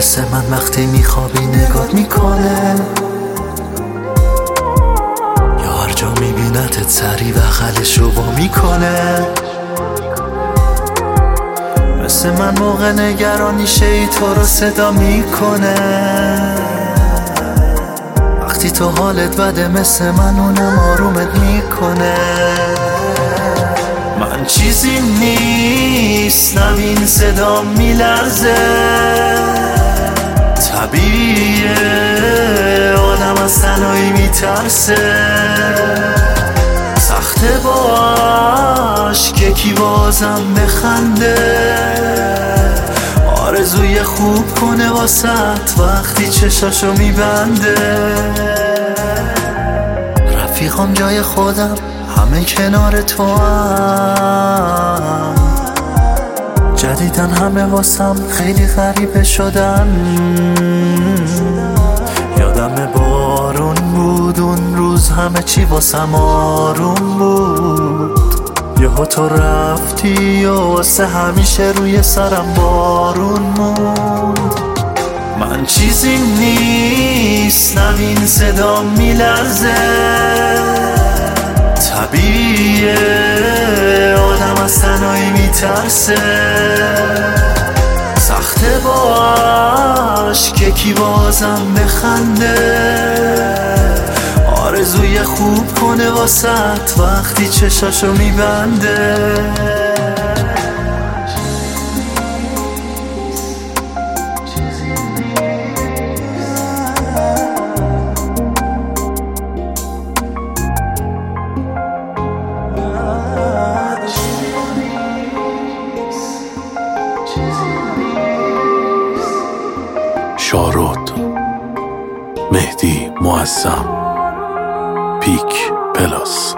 مثل من وقتی میخوابی نگات میکنه، یا هر جا میبینتت سری بغلش رو با میکنه. مثل من موقع نگرانی شی تو رو صدا میکنه، وقتی تو حالت بده مثل من اونم آرومت میکنه. من چیزی نیستم این صدا میلرزه، طبیعیه آدم از تنهایی میترسه، سخته با عشق کی بازم بخنده، آرزوی خوب کنه واسط وقتی چشاشو میبنده. رفیقام جای خودم همه کنار تو هم، جدیدن همه واسم خیلی غریبه شدن. یادم بارون بود اون روز همه چی واسم آروم بود، یهو تو رفتی و واسه همیشه روی سرم بارون موند. من چیزی نیستم این صدا میلرزه، طبیعیه آدم از تنهایی میترسه، سخته با عشق کی بازم بخنده، آرزوی خوب کنه واسط وقتی چشاشو میبنده. شارود، مهدی معظم، پیک پلاس.